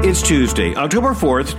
It's Tuesday, October 4th,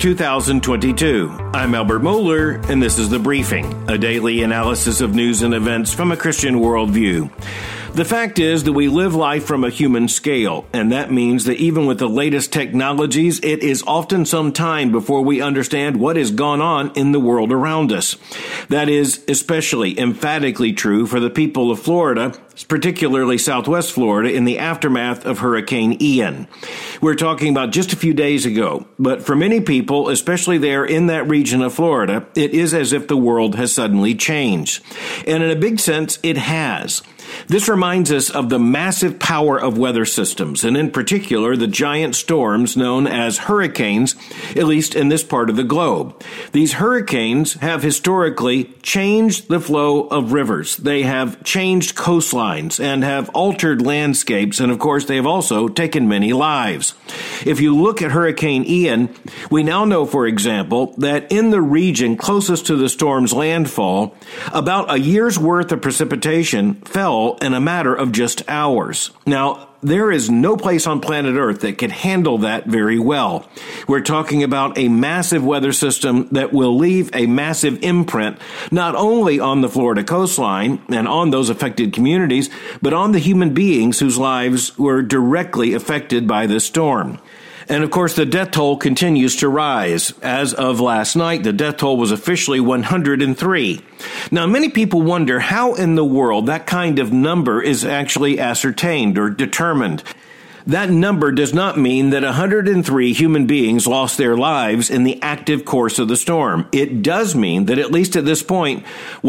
2022. I'm Albert Mohler, and this is The Briefing, a daily analysis of news and events from a Christian worldview. The fact is that we live life from a human scale, and that means that even with the latest technologies, it is often some time before we understand what has gone on in the world around us. That is especially emphatically true for the people of Florida, particularly Southwest Florida, in the aftermath of Hurricane Ian. We're talking about just a few days ago, but for many people, especially there in that region of Florida, it is as if the world has suddenly changed. And in a big sense, it has. This reminds us of the massive power of weather systems, and in particular, the giant storms known as hurricanes, at least in this part of the globe. These hurricanes have historically changed the flow of rivers. They have changed coastlines and have altered landscapes, and of course, they have also taken many lives. If you look at Hurricane Ian, we now know, for example, that in the region closest to the storm's landfall, about a year's worth of precipitation fell in a matter of just hours. Now, there is no place on planet Earth that can handle that very well. We're talking about a massive weather system that will leave a massive imprint, not only on the Florida coastline and on those affected communities, but on the human beings whose lives were directly affected by this storm. And of course, the death toll continues to rise. As of last night, the death toll was officially 103. Now, many people wonder how in the world that kind of number is actually ascertained or determined. That number does not mean that 103 human beings lost their lives in the active course of the storm. It does mean that at least at this point,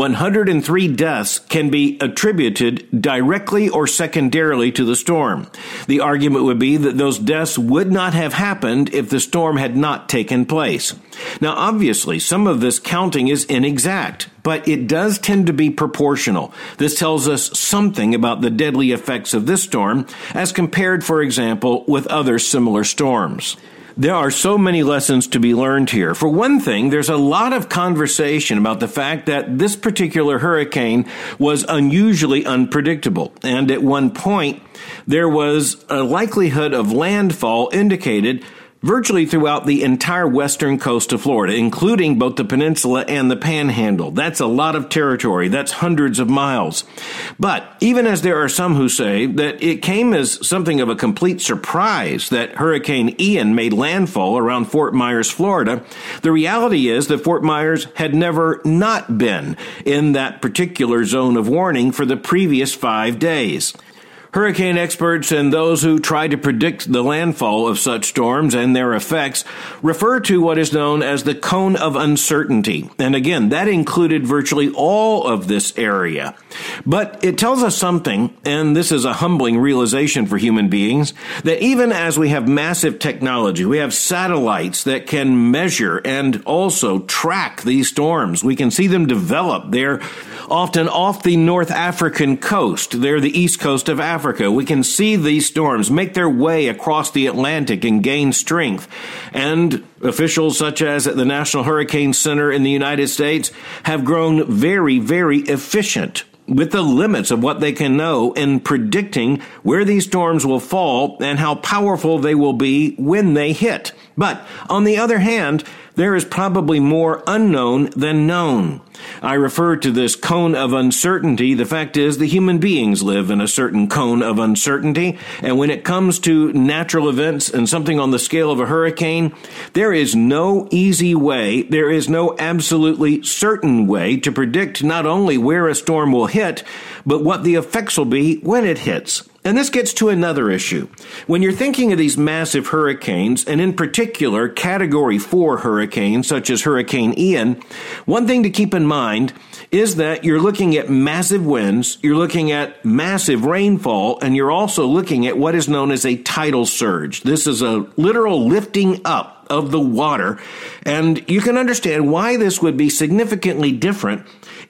103 deaths can be attributed directly or secondarily to the storm. The argument would be that those deaths would not have happened if the storm had not taken place. Now, obviously, some of this counting is inexact, but it does tend to be proportional. This tells us something about the deadly effects of this storm as compared, for example, with other similar storms. There are so many lessons to be learned here. For one thing, there's a lot of conversation about the fact that this particular hurricane was unusually unpredictable. And at one point, there was a likelihood of landfall indicated virtually throughout the entire western coast of Florida, including both the peninsula and the panhandle. That's a lot of territory. That's hundreds of miles. But even as there are some who say that it came as something of a complete surprise that Hurricane Ian made landfall around Fort Myers, Florida, the reality is that Fort Myers had never not been in that particular zone of warning for the previous 5 days. Hurricane experts and those who try to predict the landfall of such storms and their effects refer to what is known as the cone of uncertainty. And again, that included virtually all of this area. But it tells us something, and this is a humbling realization for human beings, that even as we have massive technology, we have satellites that can measure and also track these storms. We can see them develop. They're often off the North African coast. They're the east coast of Africa. We can see these storms make their way across the Atlantic and gain strength. And officials such as at the National Hurricane Center in the United States have grown very, very efficient with the limits of what they can know in predicting where these storms will fall and how powerful they will be when they hit. But on the other hand, there is probably more unknown than known. I refer to this cone of uncertainty. The fact is, the human beings live in a certain cone of uncertainty, and when it comes to natural events and something on the scale of a hurricane, there is no easy way, there is no absolutely certain way to predict not only where a storm will hit, but what the effects will be when it hits. And this gets to another issue. When you're thinking of these massive hurricanes, and in particular Category 4 hurricanes such as Hurricane Ian, one thing to keep in mind is that you're looking at massive winds, you're looking at massive rainfall, and you're also looking at what is known as a tidal surge. This is a literal lifting up of the water, and you can understand why this would be significantly different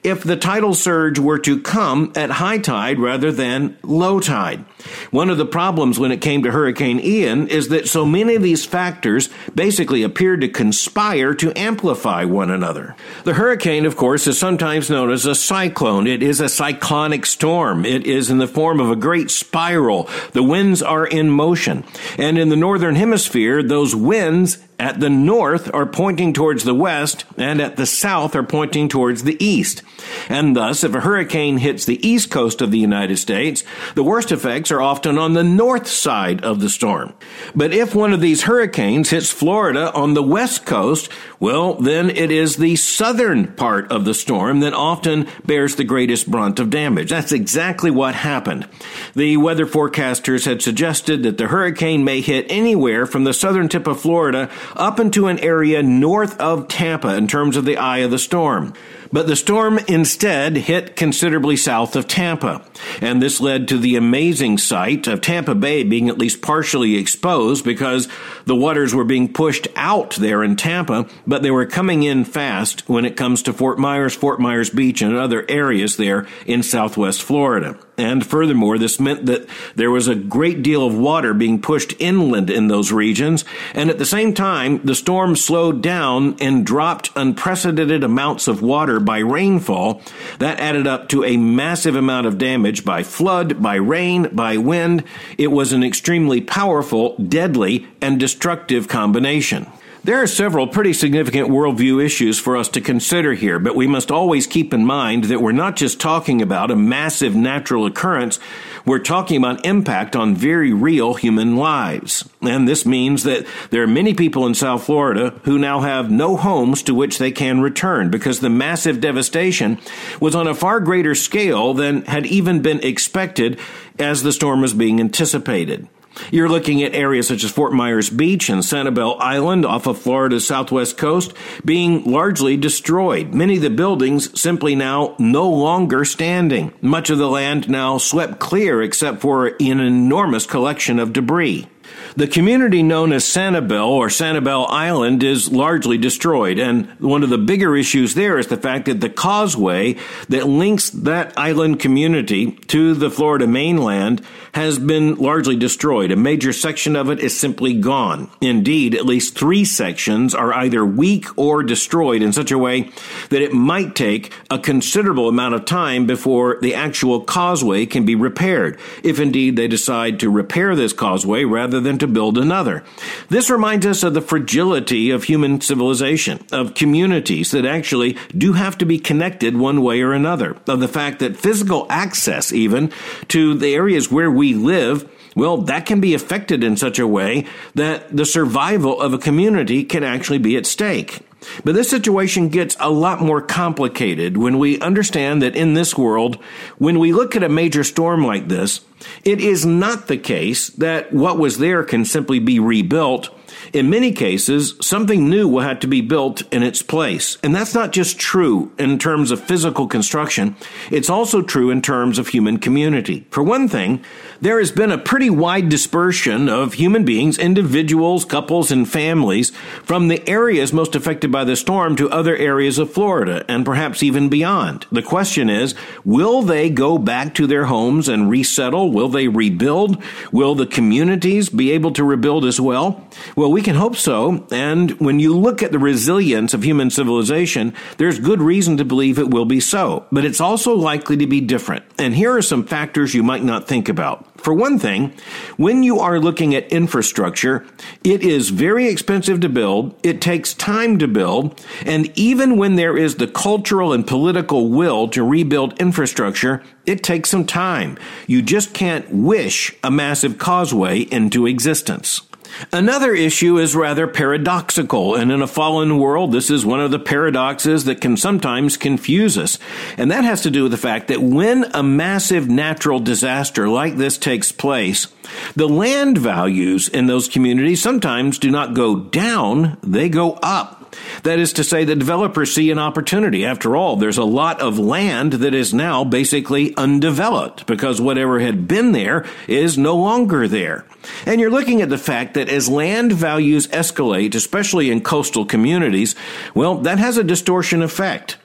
if the tidal surge were to come at high tide rather than low tide. One of the problems when it came to Hurricane Ian is that so many of these factors basically appeared to conspire to amplify one another. The hurricane, of course, is sometimes known as a cyclone. It is a cyclonic storm. It is in the form of a great spiral. The winds are in motion. And in the northern hemisphere, those winds at the north are pointing towards the west, and at the south are pointing towards the east. And thus, if a hurricane hits the east coast of the United States, the worst effects are often on the north side of the storm. But if one of these hurricanes hits Florida on the west coast, well, then it is the southern part of the storm that often bears the greatest brunt of damage. That's exactly what happened. The weather forecasters had suggested that the hurricane may hit anywhere from the southern tip of Florida up into an area north of Tampa in terms of the eye of the storm. But the storm instead hit considerably south of Tampa, and this led to the amazing sight of Tampa Bay being at least partially exposed because the waters were being pushed out there in Tampa, but they were coming in fast when it comes to Fort Myers Beach, and other areas there in southwest Florida. And furthermore, this meant that there was a great deal of water being pushed inland in those regions, and at the same time, the storm slowed down and dropped unprecedented amounts of water by rainfall. That added up to a massive amount of damage by flood, by rain, by wind. It was an extremely powerful, deadly, and destructive combination. There are several pretty significant worldview issues for us to consider here, but we must always keep in mind that we're not just talking about a massive natural occurrence, we're talking about impact on very real human lives. And this means that there are many people in South Florida who now have no homes to which they can return because the massive devastation was on a far greater scale than had even been expected as the storm was being anticipated. You're looking at areas such as Fort Myers Beach and Sanibel Island off of Florida's southwest coast being largely destroyed. Many of the buildings simply now no longer standing. Much of the land now swept clear except for an enormous collection of debris. The community known as Sanibel or Sanibel Island is largely destroyed, and one of the bigger issues there is the fact that the causeway that links that island community to the Florida mainland has been largely destroyed. A major section of it is simply gone. Indeed, at least 3 sections are either weak or destroyed in such a way that it might take a considerable amount of time before the actual causeway can be repaired, if indeed they decide to repair this causeway rather than to build another. This reminds us of the fragility of human civilization, of communities that actually do have to be connected one way or another, of the fact that physical access even to the areas where we live, well, that can be affected in such a way that the survival of a community can actually be at stake. But this situation gets a lot more complicated when we understand that in this world, when we look at a major storm like this, it is not the case that what was there can simply be rebuilt. In many cases, something new will have to be built in its place. And that's not just true in terms of physical construction. It's also true in terms of human community. For one thing, there has been a pretty wide dispersion of human beings, individuals, couples, and families from the areas most affected by the storm to other areas of Florida and perhaps even beyond. The question is, will they go back to their homes and resettle? Will they rebuild? Will the communities be able to rebuild as well? Well, we can hope so, and when you look at the resilience of human civilization, there's good reason to believe it will be so, but it's also likely to be different. And here are some factors you might not think about. For one thing, when you are looking at infrastructure, it is very expensive to build, it takes time to build, and even when there is the cultural and political will to rebuild infrastructure, it takes some time. You just can't wish a massive causeway into existence. Another issue is rather paradoxical, and in a fallen world, this is one of the paradoxes that can sometimes confuse us. And that has to do with the fact that when a massive natural disaster like this takes place, the land values in those communities sometimes do not go down, they go up. That is to say, the developers see an opportunity. After all, there's a lot of land that is now basically undeveloped because whatever had been there is no longer there. And you're looking at the fact that as land values escalate, especially in coastal communities, well, that has a distortion effect.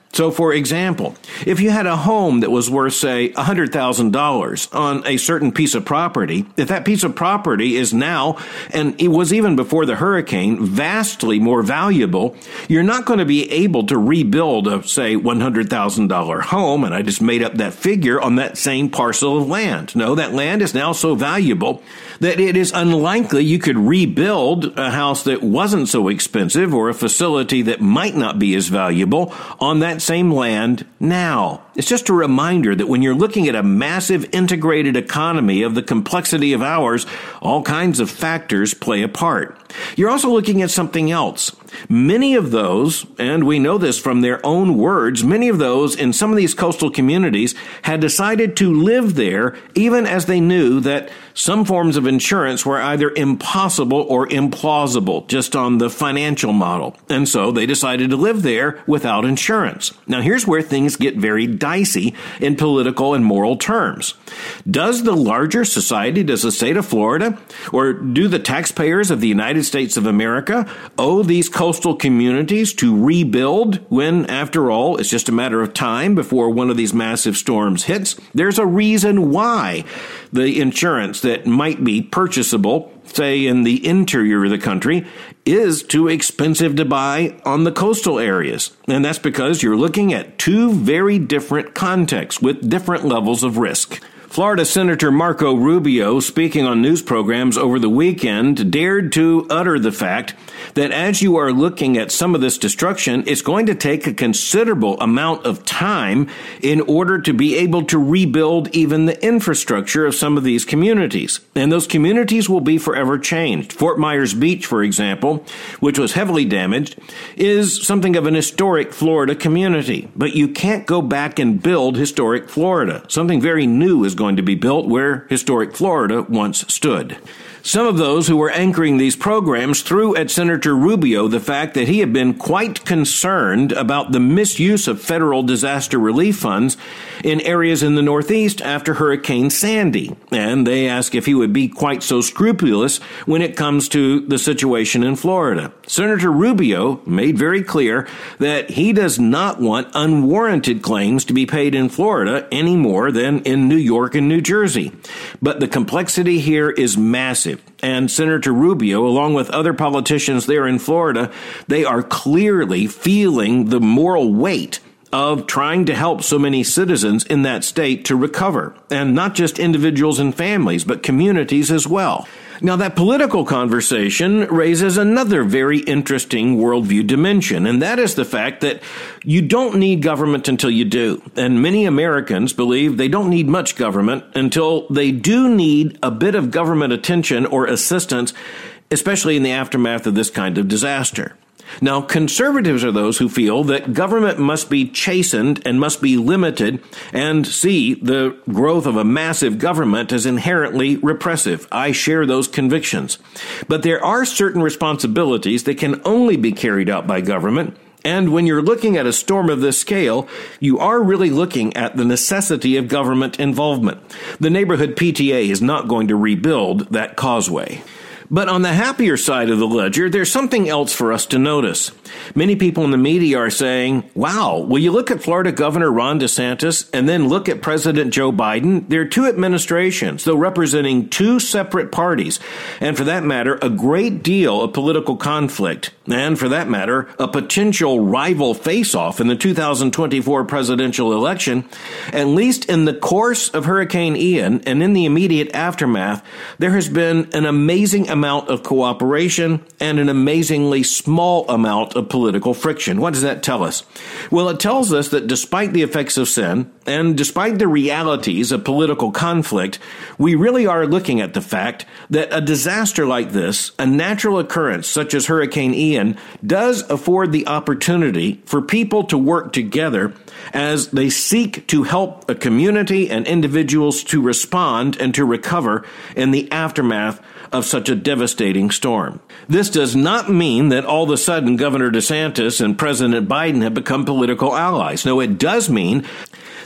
So, for example, if you had a home that was worth, say, $100,000 on a certain piece of property, if that piece of property is now, and it was even before the hurricane, vastly more valuable, you're not going to be able to rebuild a, say, $100,000 home, and I just made up that figure, on that same parcel of land. No, that land is now so valuable that it is unlikely you could rebuild a house that wasn't so expensive or a facility that might not be as valuable on that same land now. It's just a reminder that when you're looking at a massive integrated economy of the complexity of ours, all kinds of factors play a part. You're also looking at something else. Many of those, and we know this from their own words, many of those in some of these coastal communities had decided to live there even as they knew that some forms of insurance were either impossible or implausible just on the financial model. And so they decided to live there without insurance. Now here's where things get very dicey in political and moral terms. Does the larger society, does the state of Florida, or do the taxpayers of the United States of America owe these coastal communities to rebuild when, after all, it's just a matter of time before one of these massive storms hits? There's a reason why the insurance that might be purchasable, say in the interior of the country, is too expensive to buy on the coastal areas. And that's because you're looking at two very different contexts with different levels of risk. Florida Senator Marco Rubio, speaking on news programs over the weekend, dared to utter the fact that as you are looking at some of this destruction, it's going to take a considerable amount of time in order to be able to rebuild even the infrastructure of some of these communities. And those communities will be forever changed. Fort Myers Beach, for example, which was heavily damaged, is something of an historic Florida community. But you can't go back and build historic Florida. Something very new is going to be built where historic Florida once stood. Some of those who were anchoring these programs threw at Senator Rubio the fact that he had been quite concerned about the misuse of federal disaster relief funds in areas in the Northeast after Hurricane Sandy. And they asked if he would be quite so scrupulous when it comes to the situation in Florida. Senator Rubio made very clear that he does not want unwarranted claims to be paid in Florida any more than in New York and New Jersey. But the complexity here is massive. And Senator Rubio, along with other politicians there in Florida, they are clearly feeling the moral weight of trying to help so many citizens in that state to recover. And not just individuals and families, but communities as well. Now, that political conversation raises another very interesting worldview dimension, and that is the fact that you don't need government until you do. And many Americans believe they don't need much government until they do need a bit of government attention or assistance, especially in the aftermath of this kind of disaster. Now, conservatives are those who feel that government must be chastened and must be limited and see the growth of a massive government as inherently repressive. I share those convictions. But there are certain responsibilities that can only be carried out by government. And when you're looking at a storm of this scale, you are really looking at the necessity of government involvement. The neighborhood PTA is not going to rebuild that causeway. But on the happier side of the ledger, there's something else for us to notice. Many people in the media are saying, wow, will you look at Florida Governor Ron DeSantis and then look at President Joe Biden? There are two administrations, though representing two separate parties, and for that matter, a great deal of political conflict, and for that matter, a potential rival face-off in the 2024 presidential election. At least in the course of Hurricane Ian and in the immediate aftermath, there has been an amazing amount of cooperation and an amazingly small amount of political friction. What does that tell us? Well, it tells us that despite the effects of sin and despite the realities of political conflict, we really are looking at the fact that a disaster like this, a natural occurrence such as Hurricane Ian, does afford the opportunity for people to work together as they seek to help a community and individuals to respond and to recover in the aftermath of such a devastating storm. This does not mean that all of a sudden Governor DeSantis and President Biden have become political allies. No, it does mean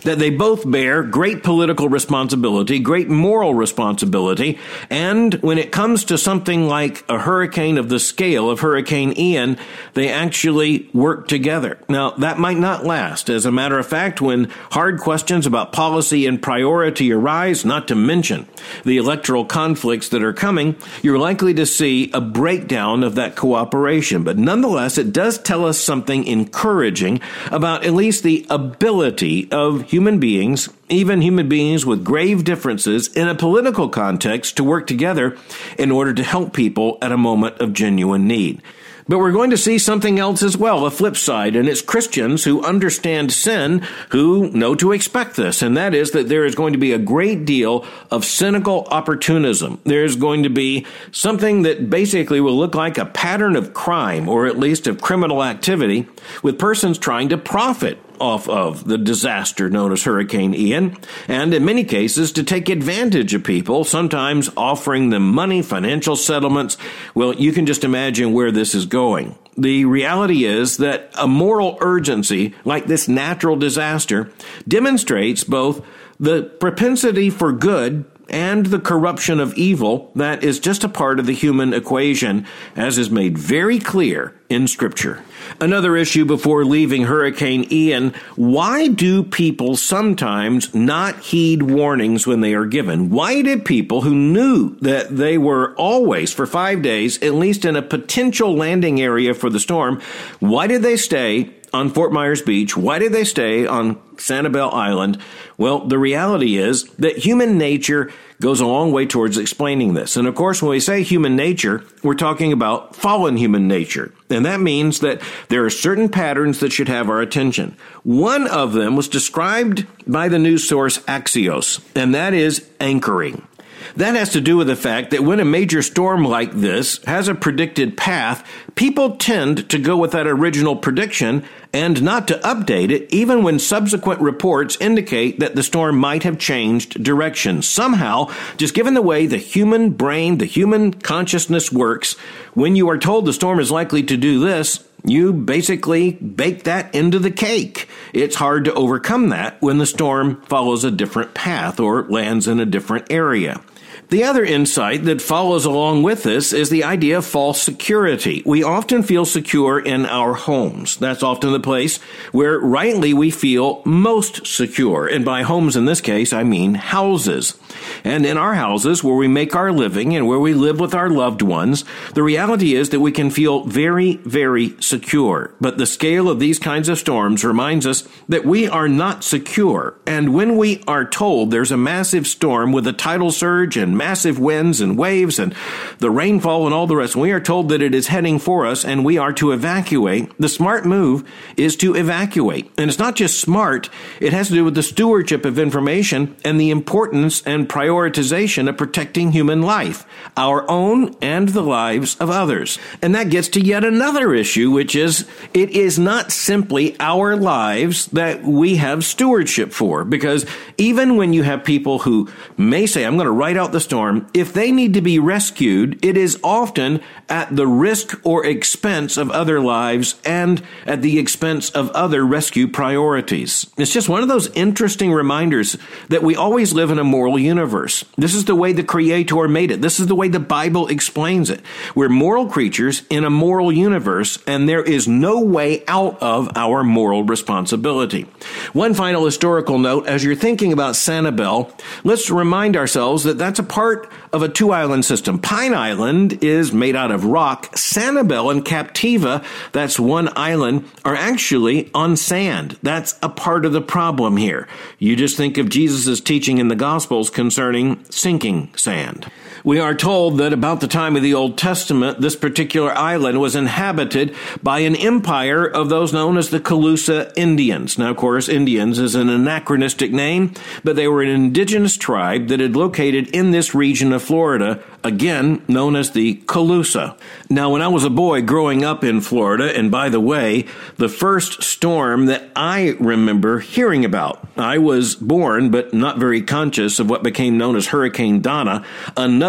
that they both bear great political responsibility, great moral responsibility, and when it comes to something like a hurricane of the scale of Hurricane Ian, they actually work together. Now, that might not last. As a matter of fact, when hard questions about policy and priority arise, not to mention the electoral conflicts that are coming, you're likely to see a breakdown of that cooperation. But nonetheless, it does tell us something encouraging about at least the ability of human beings, even human beings with grave differences in a political context, to work together in order to help people at a moment of genuine need. But we're going to see something else as well, a flip side, and it's Christians who understand sin who know to expect this, and that is that there is going to be a great deal of cynical opportunism. There's going to be something that basically will look like a pattern of crime, or at least of criminal activity, with persons trying to profit off of the disaster known as Hurricane Ian, and in many cases to take advantage of people, sometimes offering them money, financial settlements. Well, you can just imagine where this is going. The reality is that a moral urgency like this natural disaster demonstrates both the propensity for good and the corruption of evil that is just a part of the human equation, as is made very clear in Scripture. Another issue before leaving Hurricane Ian: why do people sometimes not heed warnings when they are given? Why did people who knew that they were always, for 5 days, at least in a potential landing area for the storm, why did they stay on Fort Myers Beach? Why did they stay on Sanibel Island? Well, the reality is that human nature goes a long way towards explaining this. And of course, when we say human nature, we're talking about fallen human nature. And that means that there are certain patterns that should have our attention. One of them was described by the news source Axios, and that is anchoring. That has to do with the fact that when a major storm like this has a predicted path, people tend to go with that original prediction and not to update it, even when subsequent reports indicate that the storm might have changed direction. Somehow, just given the way the human brain, the human consciousness works, when you are told the storm is likely to do this, you basically bake that into the cake. It's hard to overcome that when the storm follows a different path or lands in a different area. The other insight that follows along with this is the idea of false security. We often feel secure in our homes. That's often the place where rightly we feel most secure. And by homes in this case, I mean houses. And in our houses, where we make our living and where we live with our loved ones, the reality is that we can feel very, very secure. But the scale of these kinds of storms reminds us that we are not secure. And when we are told there's a massive storm with a tidal surge and massive winds and waves and the rainfall and all the rest, we are told that it is heading for us and we are to evacuate, the smart move is to evacuate. And it's not just smart, it has to do with the stewardship of information and the importance and prioritization of protecting human life, our own and the lives of others. And that gets to yet another issue, which is it is not simply our lives that we have stewardship for, because even when you have people who may say, I'm going to write out the storm, if they need to be rescued, it is often at the risk or expense of other lives and at the expense of other rescue priorities. It's just one of those interesting reminders that we always live in a moral universe. This is the way the Creator made it. This is the way the Bible explains it. We're moral creatures in a moral universe, and there is no way out of our moral responsibility. One final historical note: as you're thinking about Sanibel, let's remind ourselves that that's a part of a two-island system. Pine Island is made out of rock. Sanibel and Captiva, that's one island, are actually on sand. That's a part of the problem here. You just think of Jesus' teaching in the Gospels concerning sinking sand. We are told that about the time of the Old Testament, this particular island was inhabited by an empire of those known as the Calusa Indians. Now, of course, Indians is an anachronistic name, but they were an indigenous tribe that had located in this region of Florida, again known as the Calusa. Now, when I was a boy growing up in Florida, and by the way, the first storm that I remember hearing about, I was born but not very conscious of what became known as Hurricane Donna, another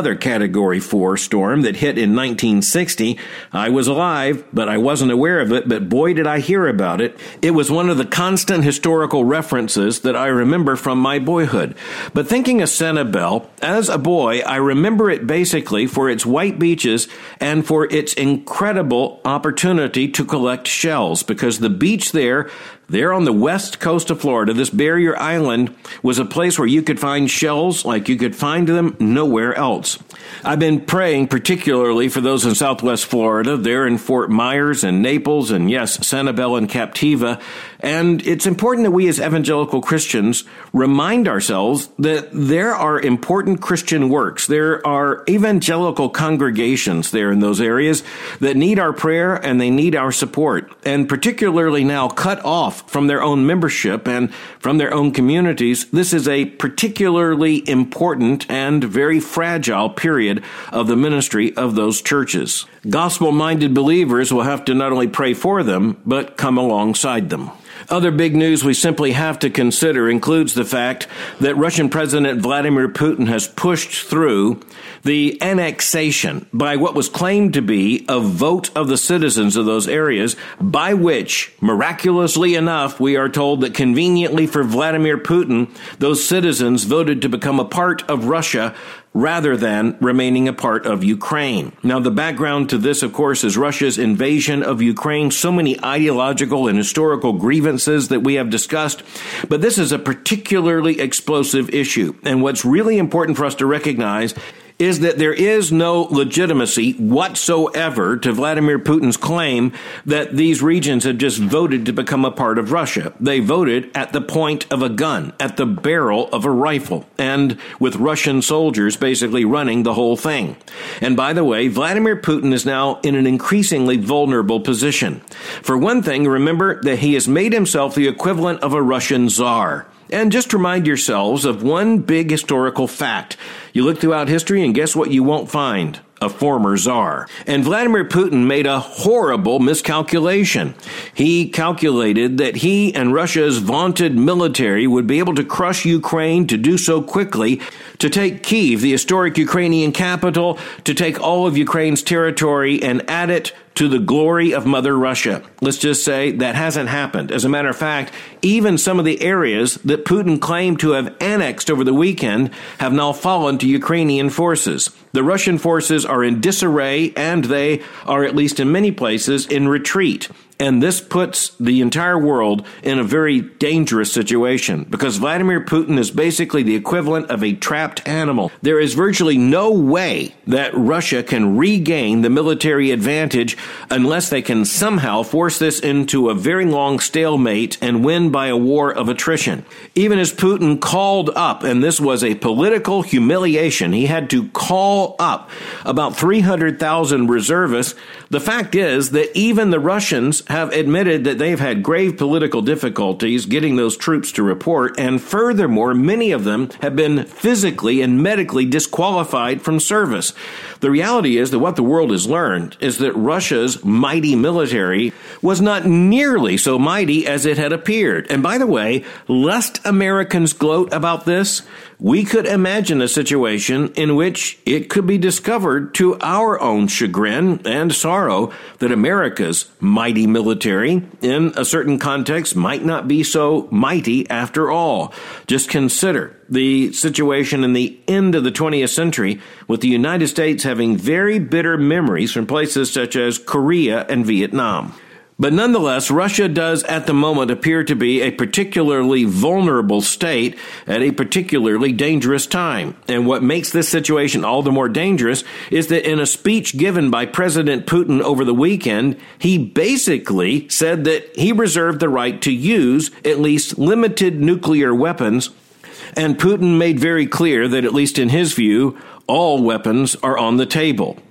another Category 4 storm that hit in 1960. I was alive, but I wasn't aware of it, but boy did I hear about it. It was one of the constant historical references that I remember from my boyhood. But thinking of Sanibel, as a boy, I remember it basically for its white beaches and for its incredible opportunity to collect shells, because the beach there on the west coast of Florida, this barrier island, was a place where you could find shells like you could find them nowhere else. I've been praying particularly for those in southwest Florida, there in Fort Myers and Naples, and yes, Sanibel and Captiva. And it's important that we as evangelical Christians remind ourselves that there are important Christian works. There are evangelical congregations there in those areas that need our prayer and they need our support, and particularly now cut off from their own membership and from their own communities. This is a particularly important and very fragile period of the ministry of those churches. Gospel-minded believers will have to not only pray for them, but come alongside them. Other big news we simply have to consider includes the fact that Russian President Vladimir Putin has pushed through the annexation by what was claimed to be a vote of the citizens of those areas, by which, miraculously enough, we are told that conveniently for Vladimir Putin, those citizens voted to become a part of Russia rather than remaining a part of Ukraine. Now, the background to this, of course, is Russia's invasion of Ukraine. So many ideological and historical grievances that we have discussed, but this is a particularly explosive issue. And what's really important for us to recognize is that there is no legitimacy whatsoever to Vladimir Putin's claim that these regions have just voted to become a part of Russia. They voted at the point of a gun, at the barrel of a rifle, and with Russian soldiers basically running the whole thing. And by the way, Vladimir Putin is now in an increasingly vulnerable position. For one thing, remember that he has made himself the equivalent of a Russian czar. And just remind yourselves of one big historical fact. You look throughout history and guess what you won't find? A former czar. And Vladimir Putin made a horrible miscalculation. He calculated that he and Russia's vaunted military would be able to crush Ukraine, to do so quickly, to take Kyiv, the historic Ukrainian capital, to take all of Ukraine's territory and add it to the glory of Mother Russia. Let's just say that hasn't happened. As a matter of fact, even some of the areas that Putin claimed to have annexed over the weekend have now fallen to Ukrainian forces. The Russian forces are in disarray, and they are, at least in many places, in retreat. And this puts the entire world in a very dangerous situation, because Vladimir Putin is basically the equivalent of a trapped animal. There is virtually no way that Russia can regain the military advantage unless they can somehow force this into a very long stalemate and win by a war of attrition. Even as Putin called up, and this was a political humiliation, he had to call up about 300,000 reservists. The fact is that even the Russians have admitted that they've had grave political difficulties getting those troops to report, and furthermore, many of them have been physically and medically disqualified from service. The reality is that what the world has learned is that Russia's mighty military was not nearly so mighty as it had appeared. And by the way, lest Americans gloat about this, we could imagine a situation in which it could be discovered to our own chagrin and sorrow that America's mighty military, in a certain context, might not be so mighty after all. Just consider the situation in the end of the 20th century, with the United States having very bitter memories from places such as Korea and Vietnam. But nonetheless, Russia does at the moment appear to be a particularly vulnerable state at a particularly dangerous time. And what makes this situation all the more dangerous is that in a speech given by President Putin over the weekend, he basically said that he reserved the right to use at least limited nuclear weapons. And Putin made very clear that, at least in his view, all weapons are on the table.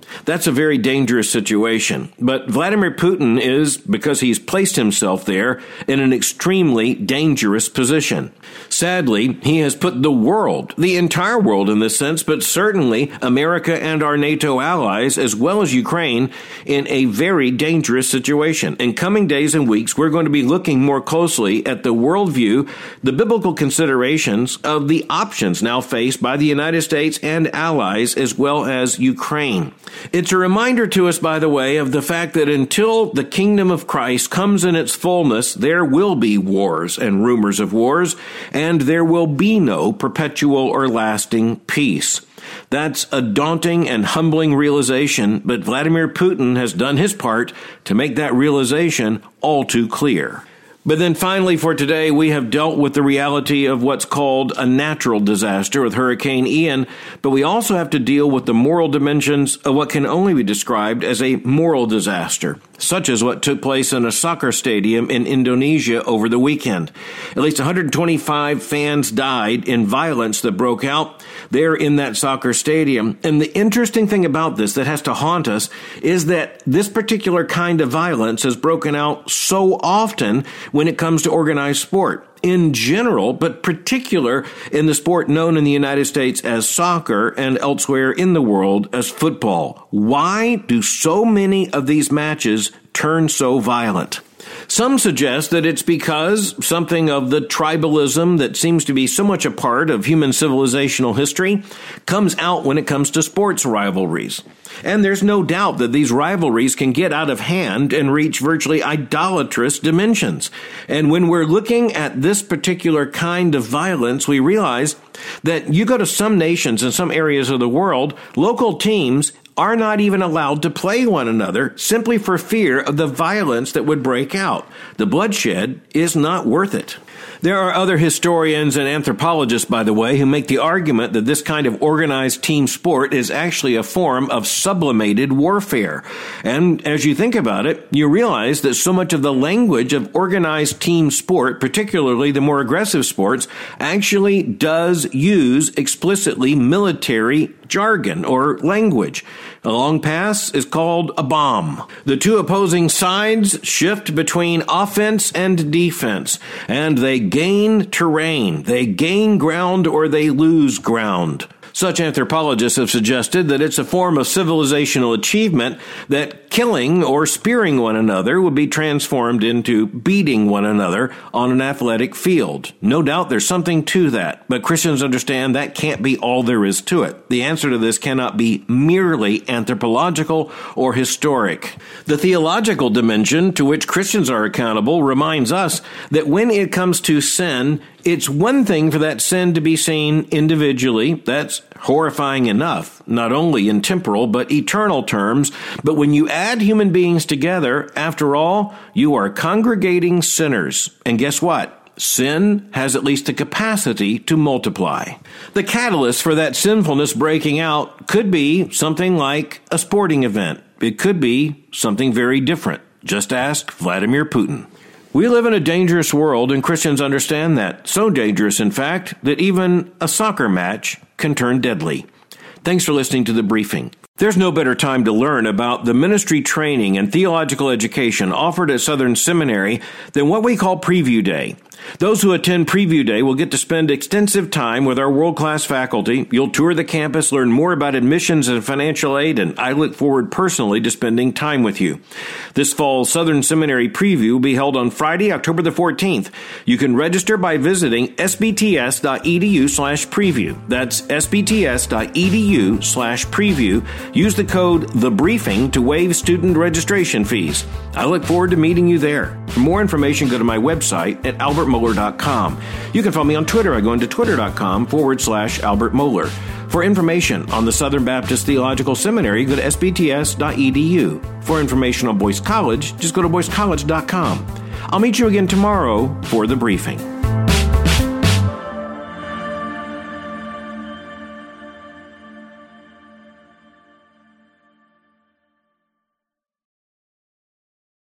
That's a very dangerous situation. But Vladimir Putin is, because he's placed himself there, in an extremely dangerous position. Sadly, he has put the world, the entire world in this sense, but certainly America and our NATO allies, as well as Ukraine, in a very dangerous situation. In coming days and weeks, we're going to be looking more closely at the worldview, the biblical considerations of the options now faced by the United States and allies, as well as Ukraine. It's a reminder to us, by the way, of the fact that until the kingdom of Christ comes in its fullness, there will be wars and rumors of wars, and there will be no perpetual or lasting peace. That's a daunting and humbling realization, but Vladimir Putin has done his part to make that realization all too clear. But then finally for today, we have dealt with the reality of what's called a natural disaster with Hurricane Ian, but we also have to deal with the moral dimensions of what can only be described as a moral disaster, such as what took place in a soccer stadium in Indonesia over the weekend. At least 125 fans died in violence that broke out there in that soccer stadium. And the interesting thing about this that has to haunt us is that this particular kind of violence has broken out so often when it comes to organized sport in general, but particular in the sport known in the United States as soccer and elsewhere in the world as football. Why do so many of these matches turn so violent? Some suggest that it's because something of the tribalism that seems to be so much a part of human civilizational history comes out when it comes to sports rivalries. And there's no doubt that these rivalries can get out of hand and reach virtually idolatrous dimensions. And when we're looking at this particular kind of violence, we realize that you go to some nations and some areas of the world, local teams are not even allowed to play one another simply for fear of the violence that would break out. The bloodshed is not worth it. There are other historians and anthropologists, by the way, who make the argument that this kind of organized team sport is actually a form of sublimated warfare. And as you think about it, you realize that so much of the language of organized team sport, particularly the more aggressive sports, actually does use explicitly military jargon or language. A long pass is called a bomb. The two opposing sides shift between offense and defense, and they gain terrain. They gain ground or they lose ground. Such anthropologists have suggested that it's a form of civilizational achievement that killing or spearing one another would be transformed into beating one another on an athletic field. No doubt there's something to that, but Christians understand that can't be all there is to it. The answer to this cannot be merely anthropological or historic. The theological dimension to which Christians are accountable reminds us that when it comes to sin, it's one thing for that sin to be seen individually. That's horrifying enough, not only in temporal but eternal terms. But when you add human beings together, after all, you are congregating sinners. And guess what? Sin has at least the capacity to multiply. The catalyst for that sinfulness breaking out could be something like a sporting event. It could be something very different. Just ask Vladimir Putin. We live in a dangerous world, and Christians understand that. So dangerous, in fact, that even a soccer match can turn deadly. Thanks for listening to The Briefing. There's no better time to learn about the ministry training and theological education offered at Southern Seminary than what we call Preview Day. Those who attend Preview Day will get to spend extensive time with our world-class faculty. You'll tour the campus, learn more about admissions and financial aid, and I look forward personally to spending time with you. This fall's Southern Seminary Preview will be held on Friday, October the 14th. You can register by visiting sbts.edu/preview. That's sbts.edu/preview. Use the code THEBRIEFING to waive student registration fees. I look forward to meeting you there. For more information, go to my website at albertmohler.com. You can follow me on Twitter by going to twitter.com/Albert Mohler. For information on the Southern Baptist Theological Seminary, go to sbts.edu. For information on Boyce College, just go to boycecollege.com. I'll meet you again tomorrow for The Briefing.